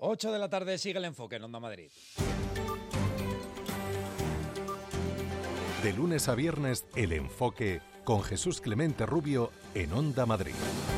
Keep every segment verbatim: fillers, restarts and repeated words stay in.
ocho de la tarde, sigue el enfoque en Onda Madrid. De lunes a viernes, El Enfoque con Jesús Clemente Rubio en Onda Madrid.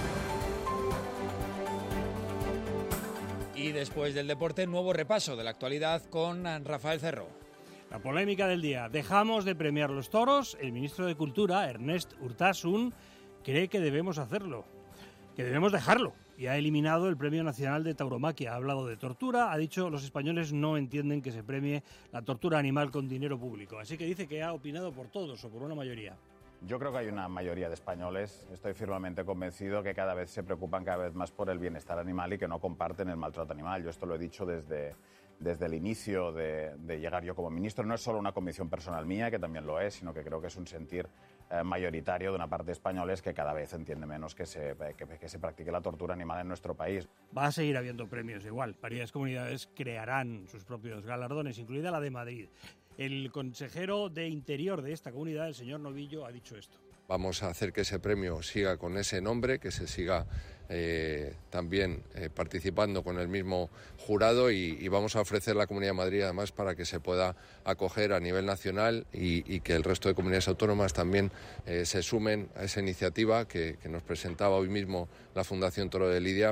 Y después del deporte, nuevo repaso de la actualidad con Rafael Cerro. La polémica del día. ¿Dejamos de premiar los toros? El ministro de Cultura, Ernest Urtasun, cree que debemos hacerlo, que debemos dejarlo. Y ha eliminado el Premio Nacional de Tauromaquia. Ha hablado de tortura, ha dicho los españoles no entienden que se premie la tortura animal con dinero público. Así que dice que ha opinado por todos o por una mayoría. Yo creo que hay una mayoría de españoles, estoy firmemente convencido, que cada vez se preocupan cada vez más por el bienestar animal y que no comparten el maltrato animal. Yo esto lo he dicho desde, desde el inicio de, de llegar yo como ministro. No es solo una convicción personal mía, que también lo es, sino que creo que es un sentir eh, mayoritario de una parte de españoles que cada vez entiende menos que se, que, que se practique la tortura animal en nuestro país. Va a seguir habiendo premios igual. Varias comunidades crearán sus propios galardones, incluida la de Madrid. El consejero de Interior de esta comunidad, el señor Novillo, ha dicho esto. Vamos a hacer que ese premio siga con ese nombre, que se siga eh, también eh, participando con el mismo jurado y, y vamos a ofrecer la Comunidad de Madrid además para que se pueda acoger a nivel nacional y, y que el resto de comunidades autónomas también eh, se sumen a esa iniciativa que, que nos presentaba hoy mismo la Fundación Toro de Lidia.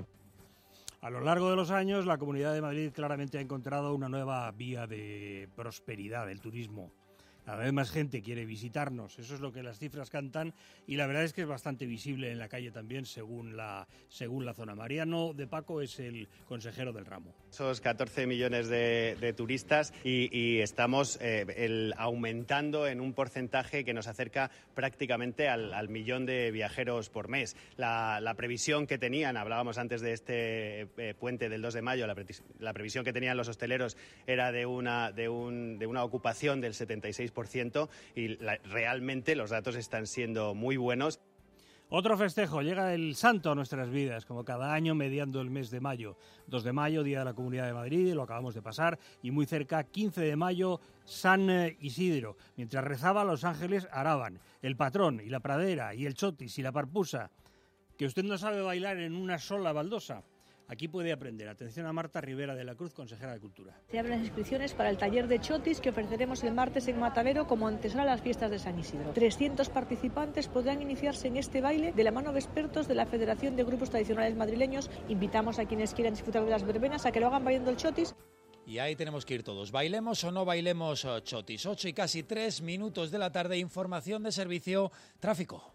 A lo largo de los años, la Comunidad de Madrid claramente ha encontrado una nueva vía de prosperidad, el turismo. Cada vez más gente quiere visitarnos, eso es lo que las cifras cantan y la verdad es que es bastante visible en la calle también según la, según la zona. Mariano de Paco es el consejero del ramo. Esos catorce millones de, de turistas y, y estamos eh, el, aumentando en un porcentaje que nos acerca prácticamente al, al millón de viajeros por mes. La, la previsión que tenían, hablábamos antes de este eh, puente del dos de mayo, la, pre, la previsión que tenían los hosteleros era de una, de un, de una ocupación del setenta y seis por ciento y la, realmente los datos están siendo muy buenos. Otro festejo, llega el santo a nuestras vidas, como cada año mediando el mes de mayo. dos de mayo, Día de la Comunidad de Madrid, lo acabamos de pasar, y muy cerca, quince de mayo, San Isidro. Mientras rezaba, los ángeles araban, el patrón y la pradera y el chotis y la parpusa. ¿Que usted no sabe bailar en una sola baldosa? Aquí puede aprender. Atención a Marta Rivera de la Cruz, consejera de Cultura. Se abren las inscripciones para el taller de chotis que ofreceremos el martes en Matadero como antesala a las fiestas de San Isidro. trescientos participantes podrán iniciarse en este baile de la mano de expertos de la Federación de Grupos Tradicionales Madrileños. Invitamos a quienes quieran disfrutar de las verbenas a que lo hagan bailando el chotis. Y ahí tenemos que ir todos. Bailemos o no bailemos chotis. ocho y casi tres minutos de la tarde. Información de servicio, tráfico.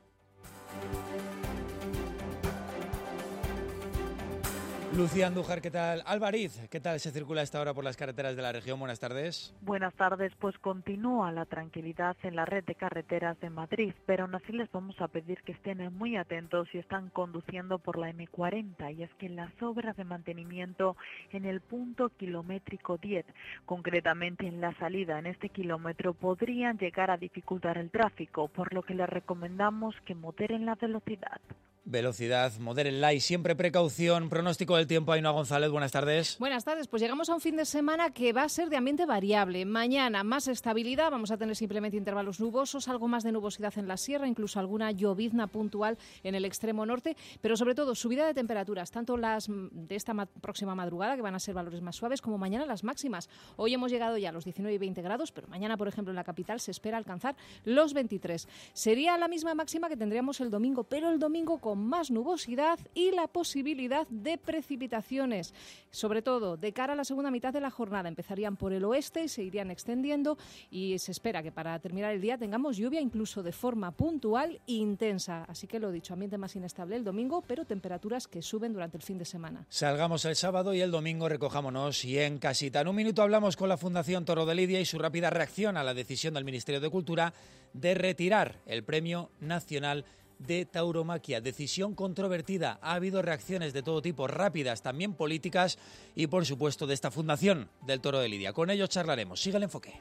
Lucía Andújar, ¿qué tal? Álvariz, ¿qué tal se circula a esta hora por las carreteras de la región? Buenas tardes. Buenas tardes, pues continúa la tranquilidad en la red de carreteras de Madrid, pero aún así les vamos a pedir que estén muy atentos si están conduciendo por la eme cuarenta, y es que las obras de mantenimiento en el punto kilométrico diez, concretamente en la salida en este kilómetro, podrían llegar a dificultar el tráfico, por lo que les recomendamos que moderen la velocidad. Velocidad, modérenla y siempre precaución. Pronóstico del tiempo, Ainhoa González, buenas tardes. Buenas tardes, pues llegamos a un fin de semana que va a ser de ambiente variable. Mañana más estabilidad, vamos a tener simplemente intervalos nubosos, algo más de nubosidad en la sierra, incluso alguna llovizna puntual en el extremo norte, pero sobre todo subida de temperaturas, tanto las de esta ma- próxima madrugada, que van a ser valores más suaves, como mañana las máximas. Hoy hemos llegado ya a los diecinueve y veinte grados, pero mañana, por ejemplo, en la capital se espera alcanzar los veintitrés. Sería la misma máxima que tendríamos el domingo, pero el domingo con con más nubosidad y la posibilidad de precipitaciones, sobre todo de cara a la segunda mitad de la jornada. Empezarían por el oeste y se irían extendiendo y se espera que para terminar el día tengamos lluvia incluso de forma puntual e intensa. Así que lo dicho, ambiente más inestable el domingo, pero temperaturas que suben durante el fin de semana. Salgamos el sábado y el domingo recojámonos y en casita. En un minuto hablamos con la Fundación Toro de Lidia y su rápida reacción a la decisión del Ministerio de Cultura de retirar el Premio Nacional de Tauromaquia. Decisión controvertida. Ha habido reacciones de todo tipo, rápidas, también políticas y, por supuesto, de esta Fundación del Toro de Lidia. Con ellos charlaremos. Sigue el enfoque.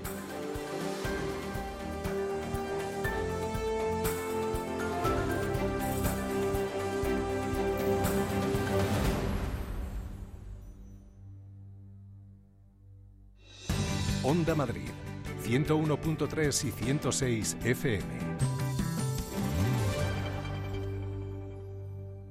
Onda Madrid, ciento uno punto tres y ciento seis F M.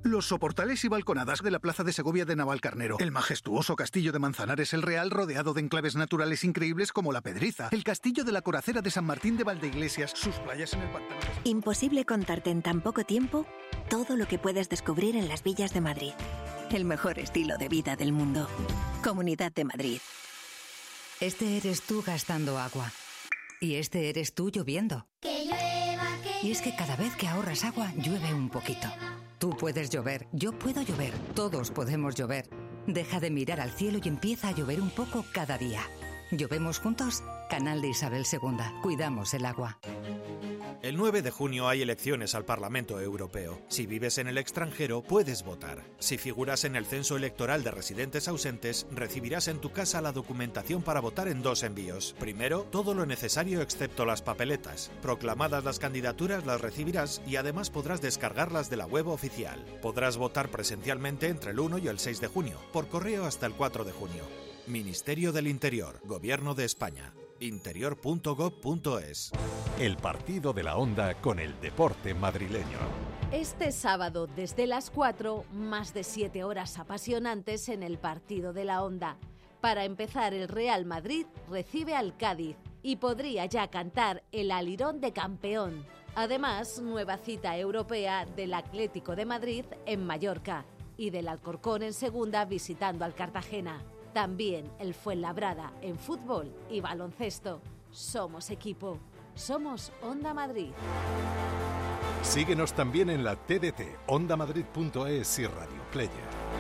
Los soportales y balconadas de la plaza de Segovia de Navalcarnero, el majestuoso castillo de Manzanares el Real rodeado de enclaves naturales increíbles como La Pedriza, el castillo de la Coracera de San Martín de Valdeiglesias, sus playas en el pantano. Imposible contarte en tan poco tiempo todo lo que puedes descubrir en las villas de Madrid. El mejor estilo de vida del mundo. Comunidad de Madrid. Este eres tú gastando agua. Y este eres tú lloviendo. Que llueva, que Y es que cada vez que ahorras agua, llueve un poquito. Tú puedes llover, yo puedo llover, todos podemos llover. Deja de mirar al cielo y empieza a llover un poco cada día. ¿Llovemos juntos? Canal de Isabel segunda. Cuidamos el agua. El nueve de junio hay elecciones al Parlamento Europeo. Si vives en el extranjero, puedes votar. Si figuras en el censo electoral de residentes ausentes, recibirás en tu casa la documentación para votar en dos envíos. Primero, todo lo necesario excepto las papeletas. Proclamadas las candidaturas, las recibirás y además podrás descargarlas de la web oficial. Podrás votar presencialmente entre el uno y el seis de junio, por correo hasta el cuatro de junio. Ministerio del Interior, Gobierno de España. interior punto gob punto es. El partido de la Onda con el deporte madrileño. Este sábado, desde las cuatro, más de siete horas apasionantes en el partido de la Onda. Para empezar, el Real Madrid recibe al Cádiz y podría ya cantar el alirón de campeón. Además, nueva cita europea del Atlético de Madrid en Mallorca y del Alcorcón en segunda visitando al Cartagena. También el Fuenlabrada en fútbol y baloncesto. Somos equipo. Somos Onda Madrid. Síguenos también en la T D T, onda madrid punto es y Radio Player.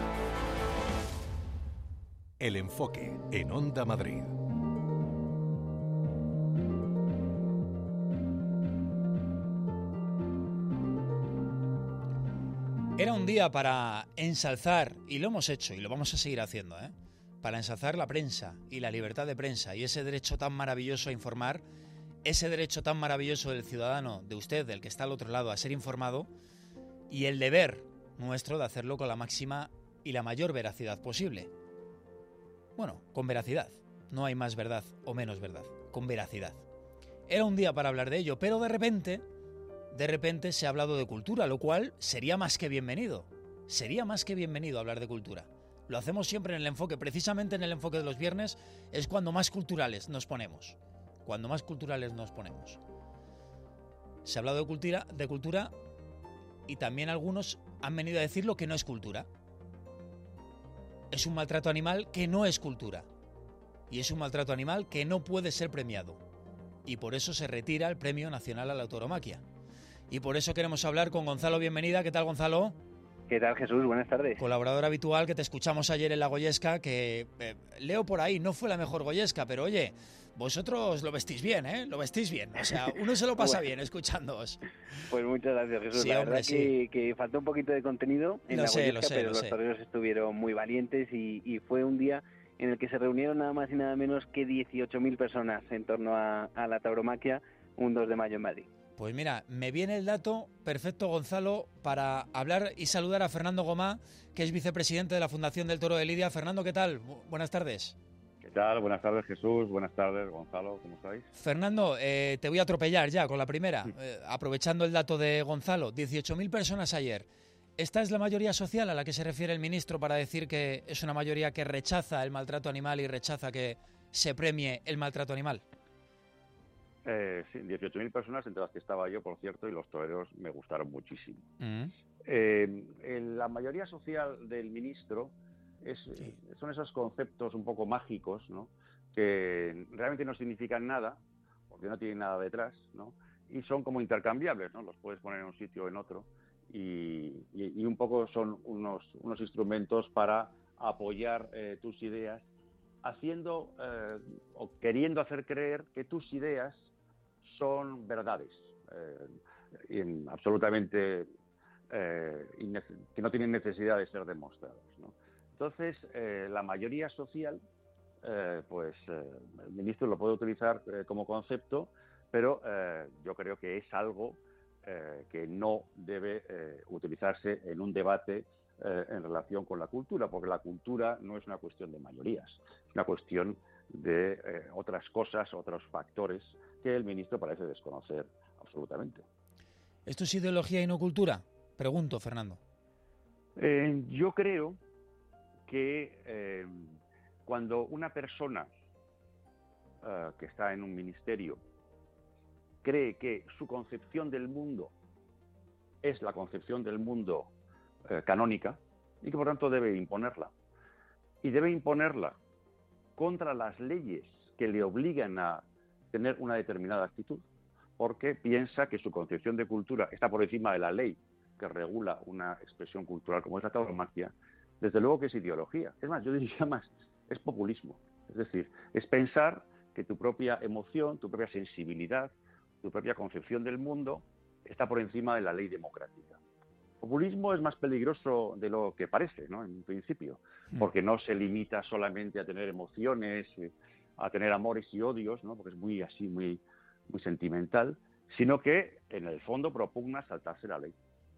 El enfoque en Onda Madrid. Era un día para ensalzar, y lo hemos hecho y lo vamos a seguir haciendo, ¿eh? Para ensalzar la prensa y la libertad de prensa y ese derecho tan maravilloso a informar, ese derecho tan maravilloso del ciudadano, de usted, del que está al otro lado, a ser informado, y el deber nuestro de hacerlo con la máxima y la mayor veracidad posible. Bueno, con veracidad. No hay más verdad o menos verdad, con veracidad. Era un día para hablar de ello, pero de repente, de repente se ha hablado de cultura, lo cual sería más que bienvenido. Sería más que bienvenido hablar de cultura. Lo hacemos siempre en el enfoque, precisamente en el enfoque de los viernes es cuando más culturales nos ponemos. Cuando más culturales nos ponemos. Se ha hablado de cultura, de cultura y también algunos han venido a decir lo que no es cultura. Es un maltrato animal que no es cultura. Y es un maltrato animal que no puede ser premiado. Y por eso se retira el Premio Nacional a la Tauromaquia. Y por eso queremos hablar con Gonzalo Bienvenida. ¿Qué tal, Gonzalo? ¿Qué tal, Jesús? Buenas tardes. Colaborador habitual, que te escuchamos ayer en la Goyesca, que eh, leo por ahí, no fue la mejor Goyesca, pero oye, vosotros lo vestís bien, ¿eh? Lo vestís bien, o sea, uno se lo pasa bien escuchándoos. Pues muchas gracias, Jesús. Sí, la hombre, verdad sí. que, que faltó un poquito de contenido en lo la sé, Goyesca, lo sé, pero lo los sé. toreros estuvieron muy valientes y, y fue un día en el que se reunieron nada más y nada menos que dieciocho mil personas en torno a, a la tauromaquia un dos de mayo en Madrid. Pues mira, me viene el dato perfecto, Gonzalo, para hablar y saludar a Fernando Gomá, que es vicepresidente de la Fundación del Toro de Lidia. Fernando, ¿qué tal? Bu- buenas tardes. ¿Qué tal? Buenas tardes, Jesús. Buenas tardes, Gonzalo. ¿Cómo estáis? Fernando, eh, te voy a atropellar ya con la primera, eh, aprovechando el dato de Gonzalo. dieciocho mil personas ayer. ¿Esta es la mayoría social a la que se refiere el ministro para decir que es una mayoría que rechaza el maltrato animal y rechaza que se premie el maltrato animal? Eh, sí, dieciocho mil personas, entre las que estaba yo, por cierto, y los toreros me gustaron muchísimo. Mm. Eh, en la mayoría social del ministro es, sí. son esos conceptos un poco mágicos, ¿no? Que realmente no significan nada, porque no tienen nada detrás, ¿no? Y son como intercambiables, ¿no? Los puedes poner en un sitio o en otro, y, y, y un poco son unos, unos instrumentos para apoyar eh, tus ideas, haciendo eh, o queriendo hacer creer que tus ideas son verdades, eh, in, absolutamente eh, que no tienen necesidad de ser demostradas, ¿no? Entonces, eh, la mayoría social, eh, pues eh, el ministro lo puede utilizar eh, como concepto, pero eh, yo creo que es algo eh, que no debe eh, utilizarse en un debate eh, en relación con la cultura, porque la cultura no es una cuestión de mayorías, es una cuestión de eh, otras cosas, otros factores que el ministro parece desconocer absolutamente. ¿Esto es ideología y no cultura? Pregunto, Fernando. Eh, yo creo que eh, cuando una persona uh, que está en un ministerio cree que su concepción del mundo es la concepción del mundo eh, canónica y que por tanto debe imponerla, y debe imponerla contra las leyes que le obligan a tener una determinada actitud, porque piensa que su concepción de cultura está por encima de la ley que regula una expresión cultural como es la tauromaquia, desde luego que es ideología. Es más, yo diría más, es populismo. Es decir, es pensar que tu propia emoción, tu propia sensibilidad, tu propia concepción del mundo está por encima de la ley democrática. Populismo es más peligroso de lo que parece, ¿no? En principio, porque no se limita solamente a tener emociones, a tener amores y odios, ¿no? Porque es muy así, muy, muy sentimental, sino que en el fondo propugna saltarse la ley.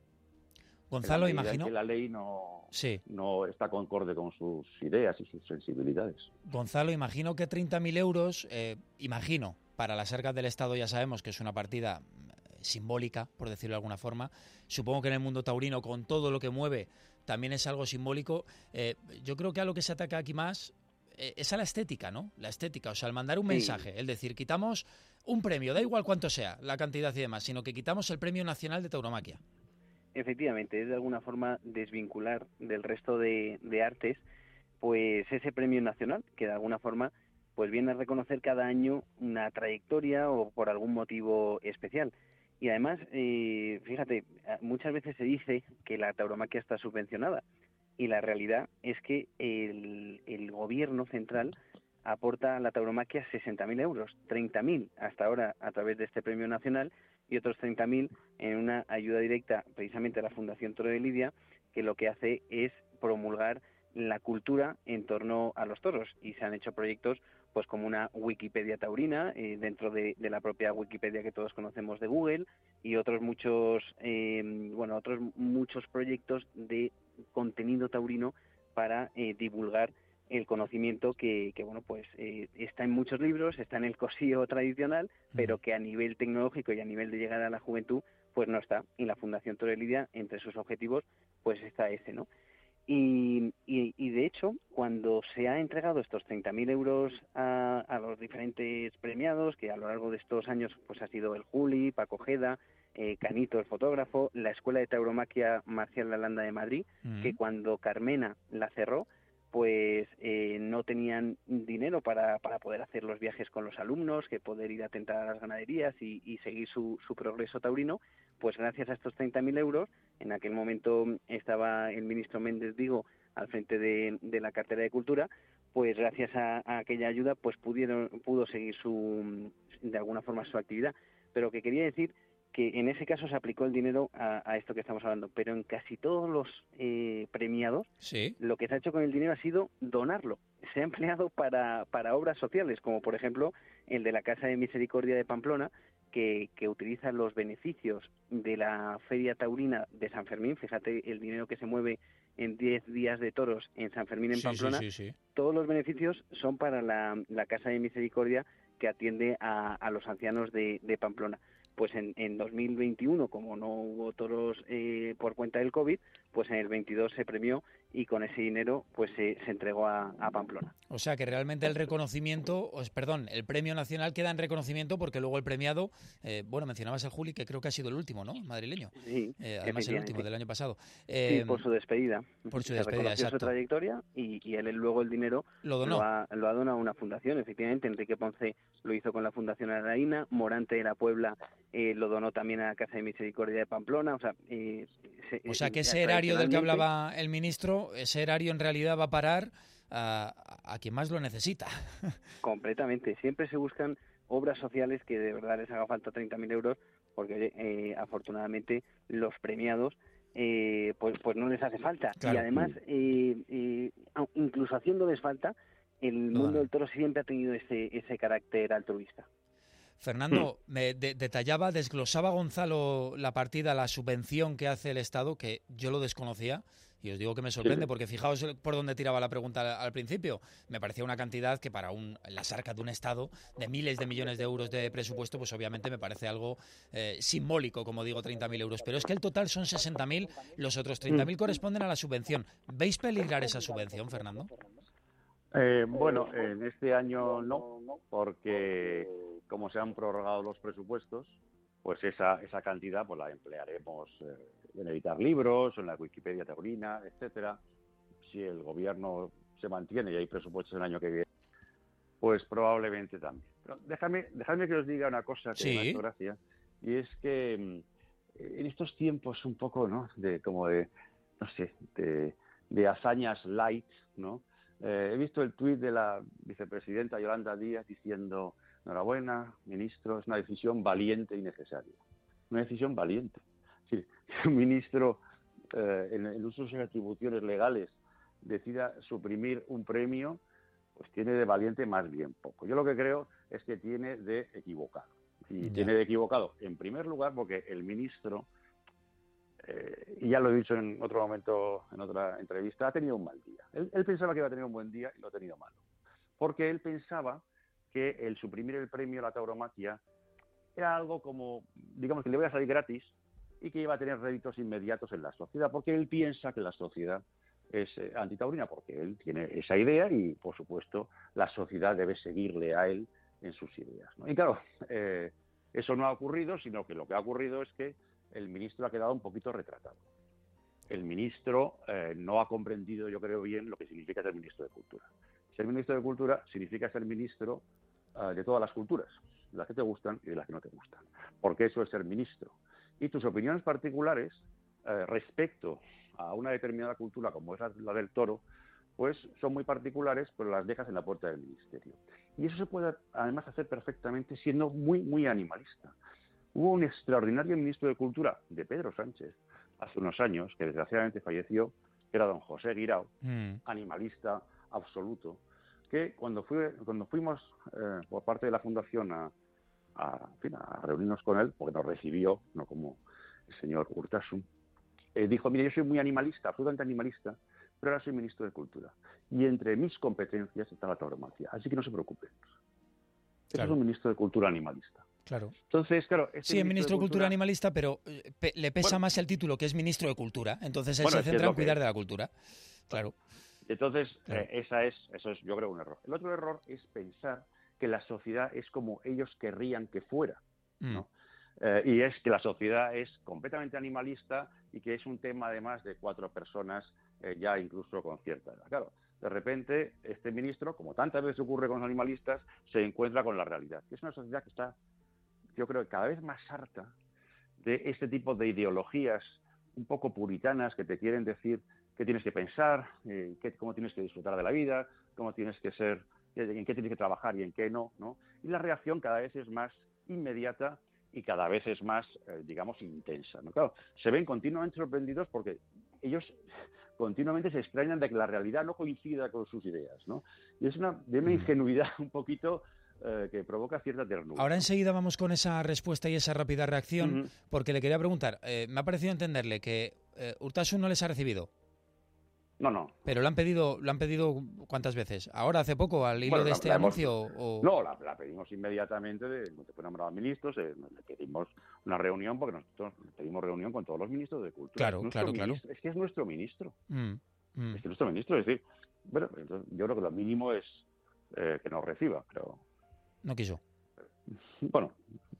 Gonzalo, en la medida imagino. en que la ley no, sí. no está concorde con sus ideas y sus sensibilidades. Gonzalo, imagino que treinta mil euros, eh, imagino, para las arcas del Estado ya sabemos que es una partida simbólica, por decirlo de alguna forma. Supongo que en el mundo taurino, con todo lo que mueve, también es algo simbólico. Eh, yo creo que a lo que se ataca aquí más eh, es a la estética, ¿no? La estética, o sea, al mandar un sí. mensaje, es decir, quitamos un premio, da igual cuánto sea, la cantidad y demás, sino que quitamos el Premio Nacional de Tauromaquia. Efectivamente, es de alguna forma desvincular del resto de, de artes, pues ese premio nacional, que de alguna forma pues viene a reconocer cada año una trayectoria o por algún motivo especial. Y además, eh, fíjate, muchas veces se dice que la tauromaquia está subvencionada, y la realidad es que el, el gobierno central aporta a la tauromaquia sesenta mil euros, treinta mil hasta ahora a través de este premio nacional, y otros treinta mil en una ayuda directa precisamente a la Fundación Toro de Lidia, que lo que hace es promulgar la cultura en torno a los toros, y se han hecho proyectos pues como una Wikipedia taurina eh, dentro de, de la propia Wikipedia que todos conocemos de Google, y otros muchos eh, bueno otros muchos proyectos de contenido taurino para eh, divulgar el conocimiento que, que bueno, pues eh, está en muchos libros, está en el cosío tradicional, pero que a nivel tecnológico y a nivel de llegar a la juventud, pues no está. Y la Fundación Toro de Lidia, entre sus objetivos, pues está ese, ¿no? Y, y, y de hecho, cuando se ha entregado estos treinta mil euros a, a los diferentes premiados, que a lo largo de estos años pues ha sido el Juli, Paco Ojeda, eh, Canito, el fotógrafo, la Escuela de Tauromaquia Marcial Lalanda de Madrid, uh-huh. que cuando Carmena la cerró, pues eh, no tenían dinero para, para poder hacer los viajes con los alumnos, que poder ir a tentar a las ganaderías y, y seguir su, su progreso taurino, pues gracias a estos treinta mil euros, en aquel momento estaba el ministro Méndez Vigo al frente de, de la cartera de Cultura, pues gracias a, a aquella ayuda pues pudieron pudo seguir su de alguna forma su actividad. Pero que quería decir que en ese caso se aplicó el dinero a, a esto que estamos hablando, pero en casi todos los eh, premiados, sí. lo que se ha hecho con el dinero ha sido donarlo. Se ha empleado para, para obras sociales, como por ejemplo el de la Casa de Misericordia de Pamplona, que, que utiliza los beneficios de la Feria Taurina de San Fermín. Fíjate el dinero que se mueve en diez días de toros en San Fermín, en sí, Pamplona. Sí, sí, sí. Todos los beneficios son para la, la Casa de Misericordia, que atiende a, a los ancianos de, de Pamplona. Pues en, en dos mil veintiuno, como no hubo toros eh, por cuenta del COVID, pues en el veintidós se premió y con ese dinero pues se, se entregó a, a Pamplona. O sea que realmente el reconocimiento, os, perdón, el premio nacional queda en reconocimiento porque luego el premiado, eh, bueno, mencionabas al Juli, que creo que ha sido el último, ¿no? Madrileño. Sí, eh, además el último del año pasado. Eh, sí, por su despedida. Por su se despedida, reconoció exacto. su trayectoria y, y él luego el dinero lo donó. Lo ha, lo ha donado a una fundación, efectivamente. Enrique Ponce lo hizo con la Fundación Araína, Morante de la Puebla eh, lo donó también a la Casa de Misericordia de Pamplona. O sea, eh, se, o sea que eh, ese erario del que hablaba el ministro, ese erario en realidad va a parar a, a quien más lo necesita. Completamente. Siempre se buscan obras sociales que de verdad les haga falta treinta mil euros, porque eh, afortunadamente los premiados eh, pues pues no les hace falta. Claro. Y además, eh, eh, incluso haciéndoles falta, el mundo no, no. del toro siempre ha tenido ese, ese carácter altruista. Fernando, hmm. me de, detallaba, desglosaba Gonzalo la partida, la subvención que hace el Estado, que yo lo desconocía, Y os digo que me sorprende, Sí. porque fijaos por dónde tiraba la pregunta al, al principio. Me parecía una cantidad que para un, las arcas de un Estado de miles de millones de euros de presupuesto, pues obviamente me parece algo eh, simbólico, como digo, treinta mil euros. Pero es que el total son sesenta mil, los otros treinta mil corresponden a la subvención. ¿Veis peligrar esa subvención, Fernando? Eh, bueno, en este año no, porque como se han prorrogado los presupuestos, pues esa esa cantidad pues la emplearemos eh, en editar libros, en la Wikipedia taurina, etcétera. Si el gobierno se mantiene y hay presupuestos el año que viene, pues probablemente también. Pero déjame, déjame que os diga una cosa que Sí. me ha hecho gracia, y es que mm, en estos tiempos un poco, ¿no?, de como de, no sé, de, de hazañas light, ¿no? Eh, he visto el tuit de la vicepresidenta Yolanda Díaz diciendo: enhorabuena, ministro, es una decisión valiente y necesaria. Una decisión valiente. Sí, que un ministro, eh, en el uso de sus atribuciones legales, decida suprimir un premio, pues tiene de valiente más bien poco. Yo lo que creo es que tiene de equivocado. Y Ya. tiene de equivocado, en primer lugar, porque el ministro, eh, y ya lo he dicho en otro momento, en otra entrevista, ha tenido un mal día. Él, él pensaba que iba a tener un buen día y lo ha tenido malo. Porque él pensaba que el suprimir el premio a la tauromaquia era algo como, digamos, que le iba a salir gratis y que iba a tener réditos inmediatos en la sociedad, porque él piensa que la sociedad es eh, antitaurina, porque él tiene esa idea y, por supuesto, la sociedad debe seguirle a él en sus ideas, ¿no? Y claro, eh, eso no ha ocurrido, sino que lo que ha ocurrido es que el ministro ha quedado un poquito retratado. El ministro eh, no ha comprendido, yo creo, bien lo que significa ser ministro de Cultura. Ser ministro de Cultura significa ser ministro uh, de todas las culturas, de las que te gustan y de las que no te gustan, porque eso es ser ministro. Y tus opiniones particulares eh, respecto a una determinada cultura, como es la del toro, pues son muy particulares, pero las dejas en la puerta del ministerio. Y eso se puede, además, hacer perfectamente siendo muy, muy animalista. Hubo un extraordinario ministro de Cultura, de Pedro Sánchez, hace unos años, que desgraciadamente falleció, que era don José Guirao, Mm. animalista absoluto, que cuando, fui, cuando fuimos eh, por parte de la Fundación a, a, en fin, a reunirnos con él, porque nos recibió, no como el señor Urtasun, eh, dijo: mire, yo soy muy animalista, absolutamente animalista, pero ahora soy ministro de Cultura. Y entre mis competencias está la tauromaquia, así que no se preocupen. Ese Claro. es un ministro de Cultura animalista. Claro. Entonces, claro... Este Sí, es ministro de Cultura animalista, pero eh, pe- le pesa Bueno. más el título, que es ministro de Cultura. Entonces él Bueno, se es que centra es en lo que cuidar es. de la cultura. Claro. Entonces, Claro. eh, esa es, eso es, yo creo, un error. El otro error es pensar que la sociedad es como ellos querrían que fuera, ¿no? Eh, y es que la sociedad es completamente animalista y que es un tema, además, de cuatro personas eh, ya incluso con cierta edad. Claro, de repente, este ministro, como tantas veces ocurre con los animalistas, se encuentra con la realidad. Es una sociedad que está, yo creo, cada vez más harta de este tipo de ideologías un poco puritanas que te quieren decir qué tienes que pensar, eh, qué, cómo tienes que disfrutar de la vida, cómo tienes que ser, en qué tienes que trabajar y en qué no, ¿no? Y la reacción cada vez es más inmediata y cada vez es más, eh, digamos, intensa, ¿no? Claro, se ven continuamente sorprendidos porque ellos continuamente se extrañan de que la realidad no coincida con sus ideas, ¿no? Y es una, de una ingenuidad un poquito eh, que provoca cierta ternura. Ahora enseguida vamos con esa respuesta y esa rápida reacción, Ujú. porque le quería preguntar, eh, me ha parecido entenderle que eh, Urtasun no les ha recibido. No, no. Pero lo han pedido, lo han pedido ¿cuántas veces? ¿Ahora, hace poco, al hilo Bueno, de la- este la hemos- anuncio? O... No, la, la pedimos inmediatamente, de, cuando fue nombrado ministros, eh, le pedimos una reunión, porque nosotros pedimos reunión con todos los ministros de Cultura. Claro, Es nuestro claro, claro. ministro, es que es nuestro ministro. Mm, mm. Es que es nuestro ministro, es decir, bueno, entonces, yo creo que lo mínimo es eh, que nos reciba, pero No quiso. bueno,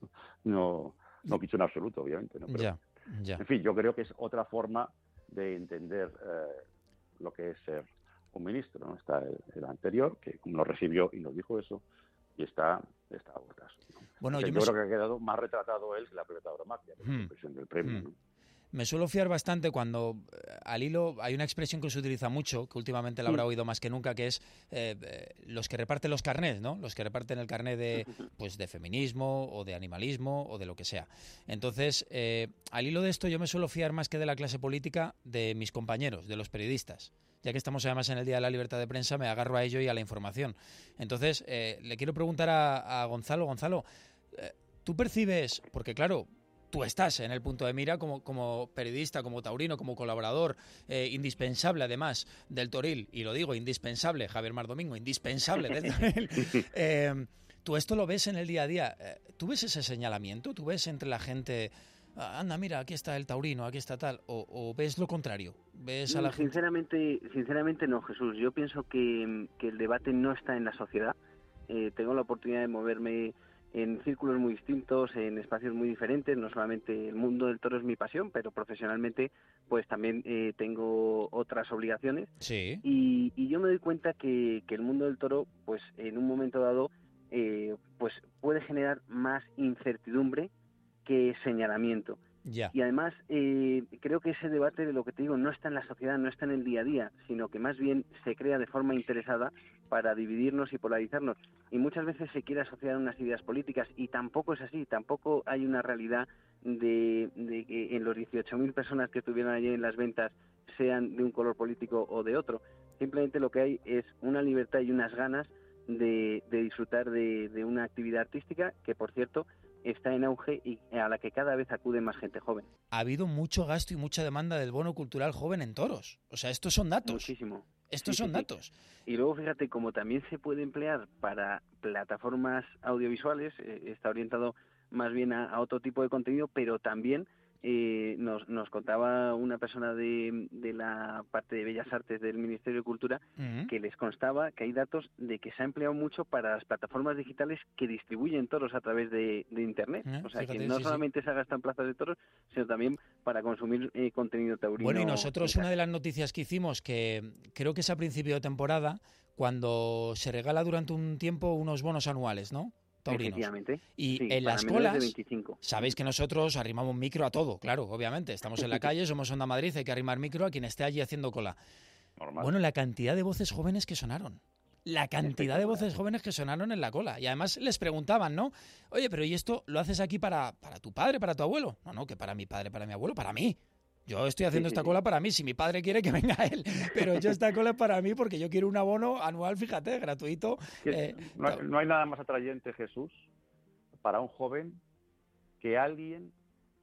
no, no quiso en absoluto, obviamente. ¿no? Pero, Ya, ya. En fin, yo creo que es otra forma de entender eh, lo que es ser un ministro, ¿no? Está el, el anterior, que nos recibió y nos dijo eso, y está, está Urtasun, ¿no? Bueno, O sea, yo yo me creo su- que ha quedado más retratado él que la propia tauromaquia, que es la Hmm. expresión del premio, Hmm. ¿no? Me suelo fiar bastante cuando eh, al hilo hay una expresión que se utiliza mucho, que últimamente la habrá Mm. oído más que nunca, que es eh, eh, los que reparten los carnets, ¿no? Los que reparten el carnet de, pues, de feminismo o de animalismo o de lo que sea. Entonces, eh, al hilo de esto yo me suelo fiar más que de la clase política de mis compañeros, de los periodistas. Ya que estamos además en el Día de la Libertad de Prensa, me agarro a ello y a la información. Entonces, eh, le quiero preguntar a, a Gonzalo. Gonzalo, eh, ¿tú percibes, porque claro, tú estás en el punto de mira como, como periodista, como taurino, como colaborador, eh, indispensable además del Toril, y lo digo, indispensable, Javier Mar Domingo, indispensable del Toril. eh, ¿Tú esto lo ves en el día a día? ¿Tú ves ese señalamiento? ¿Tú ves entre la gente, anda, mira, aquí está el taurino, aquí está tal, o, o ves lo contrario? ¿Ves a la sinceramente, gente? Sinceramente no, Jesús. Yo pienso que, que el debate no está en la sociedad. Eh, tengo la oportunidad de moverme en círculos muy distintos, en espacios muy diferentes. No solamente el mundo del toro es mi pasión, pero profesionalmente pues también eh, tengo otras obligaciones. Sí. Y, y yo me doy cuenta que, que el mundo del toro, pues en un momento dado, eh, pues puede generar más incertidumbre que señalamiento. Ya. Y además eh, creo que ese debate, de lo que te digo, no está en la sociedad, no está en el día a día, sino que más bien se crea de forma interesada para dividirnos y polarizarnos. Y muchas veces se quiere asociar unas ideas políticas y tampoco es así, tampoco hay una realidad de, de que en los dieciocho mil personas que estuvieron allí en las ventas sean de un color político o de otro. Simplemente lo que hay es una libertad y unas ganas de, de disfrutar de, de una actividad artística que, por cierto, está en auge y a la que cada vez acude más gente joven. Ha habido mucho gasto y mucha demanda del bono cultural joven en toros. O sea, estos son datos. Muchísimo. Estos sí, son sí, datos. Sí. Y luego, fíjate, como también se puede emplear para plataformas audiovisuales, eh, está orientado más bien a, a otro tipo de contenido, pero también eh, nos, nos contaba una persona de, de la parte de Bellas Artes del Ministerio de Cultura uh-huh. que les constaba que hay datos de que se ha empleado mucho para las plataformas digitales que distribuyen toros a través de, de Internet. Uh-huh. O sea, Fíjate, que no sí, solamente sí. se gasta en plazas de toros, sino también para consumir eh, contenido taurino. Bueno, y nosotros una de las noticias que hicimos, que creo que es a principio de temporada, cuando se regala durante un tiempo unos bonos anuales, ¿no? Taurinos. Efectivamente. Y sí, en las de colas, veinticinco. Sabéis que nosotros arrimamos micro a todo, claro, obviamente. Estamos en la calle, somos Onda Madrid, hay que arrimar micro a quien esté allí haciendo cola. Normal. Bueno, la cantidad de voces jóvenes que sonaron. La cantidad de voces jóvenes que sonaron en la cola. Y además les preguntaban, ¿no? Oye, pero ¿y esto lo haces aquí para, para tu padre, para tu abuelo? No, no, que para mi padre, para mi abuelo, para mí. Yo estoy haciendo sí, esta sí, cola para mí. Si mi padre quiere, que venga él. Pero yo esta cola es para mí porque yo quiero un abono anual, fíjate, gratuito. Eh, no, hay, no hay nada más atrayente, Jesús, para un joven que alguien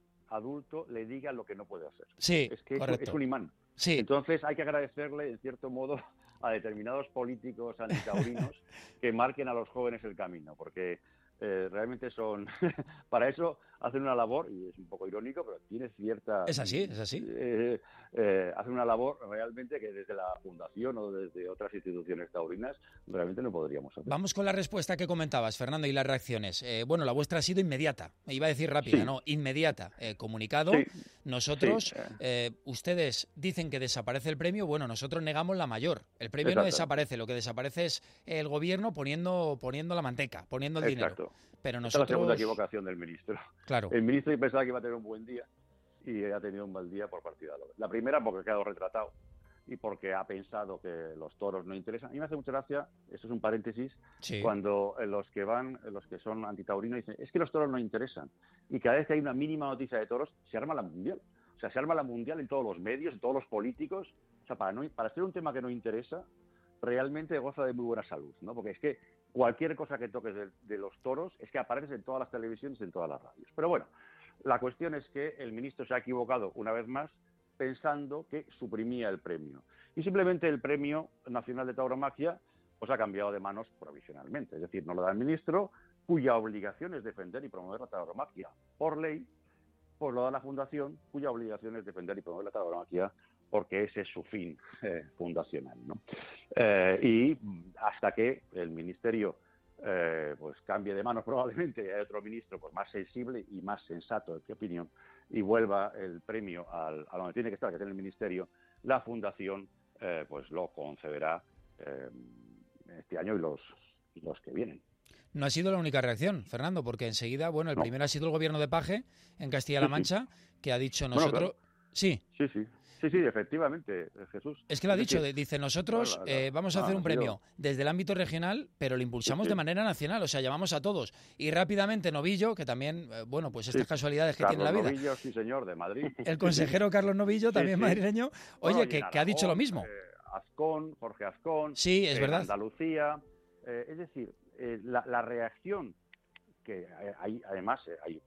adulto le diga lo que no puede hacer. Sí, es que correcto. Es, es un imán. Sí. Entonces hay que agradecerle, en cierto modo, a determinados políticos antitaurinos que marquen a los jóvenes el camino, porque eh, realmente son... para eso hacen una labor, y es un poco irónico, pero tiene cierta... Es así, es así. Eh, eh, hacen una labor realmente que desde la Fundación o desde otras instituciones taurinas realmente no podríamos hacer. Vamos con la respuesta que comentabas, Fernando, y las reacciones. Eh, bueno, la vuestra ha sido inmediata. Me iba a decir rápida, sí. no, inmediata. Eh, comunicado, sí. nosotros, sí. eh, ustedes dicen que desaparece el premio, bueno, nosotros negamos la mayor. El premio Exacto. no desaparece, lo que desaparece es el gobierno poniendo, poniendo la manteca, poniendo el Exacto. dinero. Pero nosotros... Esta es la segunda equivocación del ministro. Claro. El ministro pensaba que iba a tener un buen día y ha tenido un mal día por partida doble. La primera porque ha quedado retratado y porque ha pensado que los toros no interesan. A mí me hace mucha gracia, esto es un paréntesis, sí. cuando los que van, los que son antitaurinos dicen, es que los toros no interesan. Y cada vez que hay una mínima noticia de toros, se arma la mundial. O sea, se arma la mundial en todos los medios, en todos los políticos. O sea, para, no, para ser un tema que no interesa, realmente goza de muy buena salud, ¿no? Porque es que cualquier cosa que toques de, de los toros es que apareces en todas las televisiones, en todas las radios. Pero bueno, la cuestión es que el ministro se ha equivocado una vez más pensando que suprimía el premio. Y simplemente el Premio Nacional de Tauromaquia pues ha cambiado de manos provisionalmente. Es decir, no lo da el ministro, cuya obligación es defender y promover la tauromaquia por ley, pues lo da la Fundación, cuya obligación es defender y promover la tauromaquia porque ese es su fin eh, fundacional, ¿no? Eh, y hasta que el ministerio eh, pues cambie de manos probablemente y hay otro ministro pues más sensible y más sensato, en mi opinión, y vuelva el premio al, a donde tiene que estar, que es en el ministerio, la Fundación eh, pues lo concederá eh, este año y los, y los que vienen. No ha sido la única reacción, Fernando, porque enseguida, bueno, el no. primero ha sido el gobierno de Paje en Castilla-La Mancha, sí, sí. que ha dicho nosotros... Bueno, claro. Sí. Sí, sí. Sí, sí, efectivamente, Jesús. Es que lo ha dicho, dice, nosotros claro, claro. Eh, vamos a hacer un premio desde el ámbito regional, pero lo impulsamos sí, sí. de manera nacional, o sea, llamamos a todos. Y rápidamente Novillo, que también, eh, bueno, pues estas sí. casualidades que Carlos tiene la vida. Novillo, sí señor, de Madrid. El consejero Carlos Novillo, también sí, sí. madrileño, oye, bueno, que, Aragón, que ha dicho lo mismo. Eh, Azcón, Jorge Azcón. Sí, es eh, verdad. Andalucía. Eh, es decir, eh, la, la reacción que hay, además, hay una...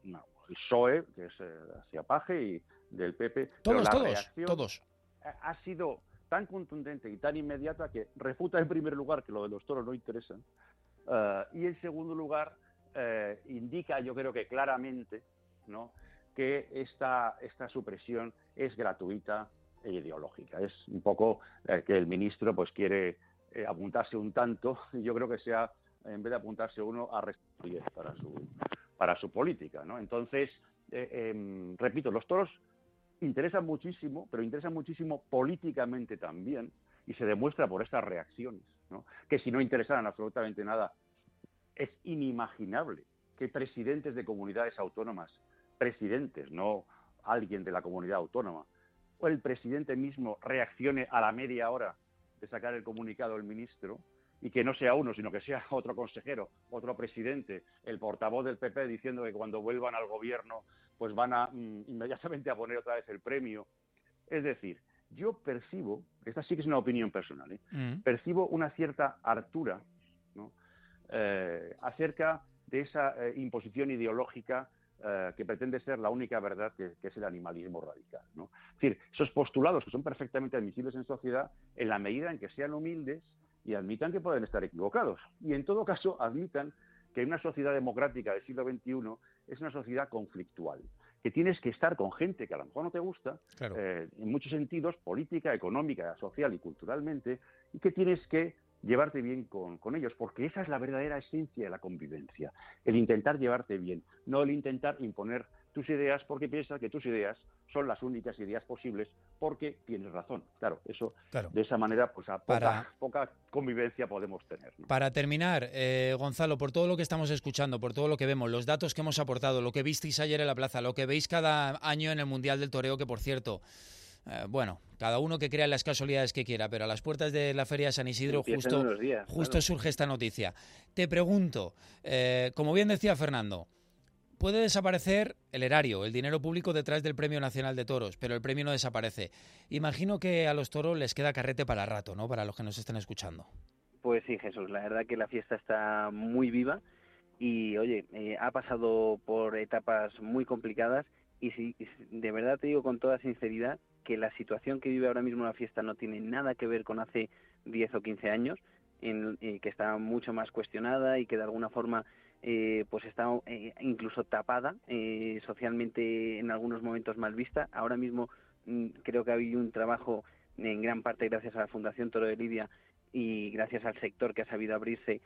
P S O E, que es eh, hacia Paje, y del P P. Todos, pero la todos, reacción todos. Ha sido tan contundente y tan inmediata que refuta en primer lugar que lo de los toros no interesa, uh, y en segundo lugar uh, indica, yo creo que claramente, ¿no?, que esta, esta supresión es gratuita e ideológica. Es un poco eh, que el ministro pues quiere eh, apuntarse un tanto, y yo creo que sea, en vez de apuntarse uno, a restar para su, para su política, ¿no? Entonces, eh, eh, repito, los toros interesan muchísimo, pero interesan muchísimo políticamente también, y se demuestra por estas reacciones, ¿no?, que si no interesaran absolutamente nada, es inimaginable que presidentes de comunidades autónomas, presidentes, no alguien de la comunidad autónoma, o el presidente mismo reaccione a la media hora de sacar el comunicado del ministro, y que no sea uno, sino que sea otro consejero, otro presidente, el portavoz del P P diciendo que cuando vuelvan al gobierno pues van a mm, inmediatamente a poner otra vez el premio. Es decir, yo percibo, esta sí que es una opinión personal, ¿eh? Mm. percibo una cierta hartura, ¿no?, eh, acerca de esa eh, imposición ideológica eh, que pretende ser la única verdad, que, que es el animalismo radical, ¿no? Es decir, esos postulados que son perfectamente admisibles en sociedad en la medida en que sean humildes y admitan que pueden estar equivocados. Y en todo caso admitan que una sociedad democrática del siglo veintiuno es una sociedad conflictual, que tienes que estar con gente que a lo mejor no te gusta, claro. eh, en muchos sentidos, política, económica, social y culturalmente, y que tienes que llevarte bien con, con ellos, porque esa es la verdadera esencia de la convivencia, el intentar llevarte bien, no el intentar imponer tus ideas porque piensas que tus ideas son las únicas ideas posibles porque tienes razón. Claro, eso claro. de esa manera pues a poca, Para... poca convivencia podemos tener, ¿no? Para terminar, eh, Gonzalo, por todo lo que estamos escuchando, por todo lo que vemos, los datos que hemos aportado, lo que visteis ayer en la plaza, lo que veis cada año en el Mundial del Toreo, que por cierto, eh, bueno, cada uno que crea en las casualidades que quiera, pero a las puertas de la Feria de San Isidro justo, días, justo claro. surge esta noticia. Te pregunto, eh, como bien decía Fernando, puede desaparecer el erario, el dinero público detrás del Premio Nacional de Toros, pero el premio no desaparece. Imagino que a los toros les queda carrete para rato, ¿no?, para los que nos estén escuchando. Pues sí, Jesús, la verdad que la fiesta está muy viva y, oye, eh, ha pasado por etapas muy complicadas y sí, de verdad te digo con toda sinceridad que la situación que vive ahora mismo la fiesta no tiene nada que ver con hace diez o quince años, en, eh, que está mucho más cuestionada y que de alguna forma Eh, pues está eh, incluso tapada, eh, socialmente en algunos momentos mal vista. Ahora mismo mm, creo que ha habido un trabajo en gran parte gracias a la Fundación Toro de Lidia y gracias al sector que ha sabido abrirse,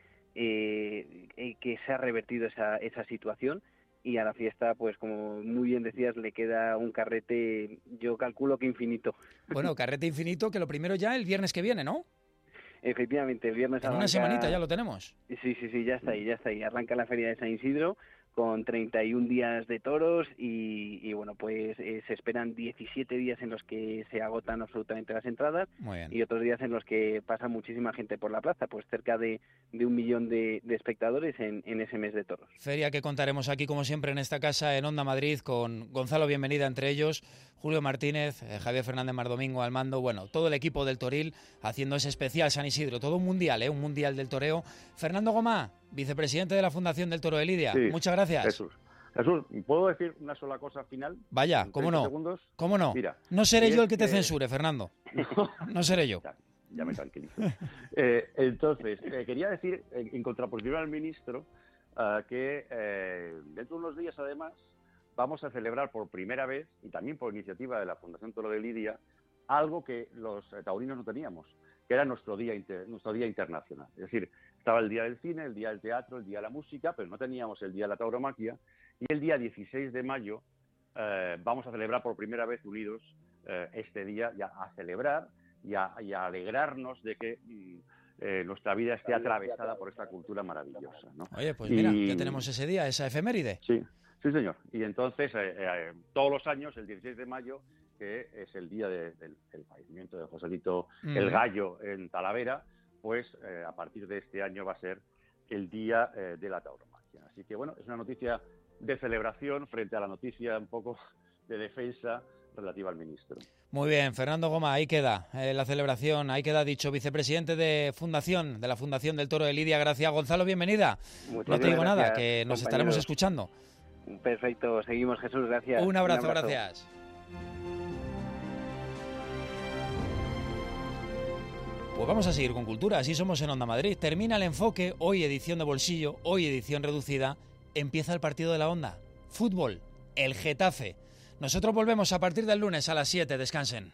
eh, eh, que se ha revertido esa, esa situación, y a la fiesta, pues como muy bien decías, le queda un carrete, yo calculo que infinito. Bueno, carrete infinito, que lo primero ya el viernes que viene, ¿no? Efectivamente, el viernes en arranca... una semanita ya lo tenemos. Sí, sí, sí, ya está ahí, ya está ahí. Arranca la Feria de San Isidro con treinta y un días de toros y, y bueno, pues eh, se esperan diecisiete días en los que se agotan absolutamente las entradas. Muy bien. Y otros días en los que pasa muchísima gente por la plaza, pues cerca de, de un millón de, de espectadores en, en ese mes de toros. Feria que contaremos aquí, como siempre, en esta casa, en Onda Madrid, con Gonzalo Bienvenida entre ellos, Julio Martínez, eh, Javier Fernández Mardomingo al mando, bueno, todo el equipo del Toril haciendo ese especial San Isidro, todo un mundial, ¿eh? un mundial del toreo. Fernando Gomá, vicepresidente de la Fundación del Toro de Lidia, sí, muchas gracias. Jesús. Jesús, ¿puedo decir una sola cosa final? Vaya, ¿cómo no? Segundos? ¿Cómo no? Mira, no seré yo el que te censure, Fernando. No, no seré yo. Ya, ya me tranquilizo. eh, entonces, eh, quería decir, en, en contraposición al ministro, uh, que eh, dentro de unos días, además, vamos a celebrar por primera vez, y también por iniciativa de la Fundación Toro de Lidia, algo que los eh, taurinos no teníamos, que era nuestro día, inter, nuestro día internacional. Es decir, estaba el día del cine, el día del teatro, el día de la música, pero no teníamos el día de la tauromaquia. Y el día dieciséis de mayo eh, vamos a celebrar por primera vez unidos eh, este día, ya a celebrar y a, y a alegrarnos de que eh, nuestra vida esté atravesada por esta cultura maravillosa, ¿no? Oye, pues y... mira, ya tenemos ese día, esa efeméride. Sí, sí señor. Y entonces, eh, eh, todos los años, el dieciséis de mayo, que es el día de, del, del fallecimiento de Joselito mm. el Gallo en Talavera, pues eh, a partir de este año va a ser el día eh, de la tauromaquia. Así que bueno, es una noticia de celebración frente a la noticia un poco de defensa relativa al ministro. Muy bien, Fernando Gomá, ahí queda eh, la celebración, ahí queda dicho, vicepresidente de Fundación, de la Fundación del Toro de Lidia. Gracias, Gonzalo, bienvenida. Muchas no te digo gracias, nada, que nos compañeros. Estaremos escuchando. Perfecto, seguimos, Jesús, gracias. Un abrazo, Un abrazo. gracias. Pues vamos a seguir con cultura, así somos en Onda Madrid. Termina el enfoque, hoy edición de bolsillo, hoy edición reducida. Empieza el partido de la Onda. Fútbol, el Getafe. Nosotros volvemos a partir del lunes a las siete, descansen.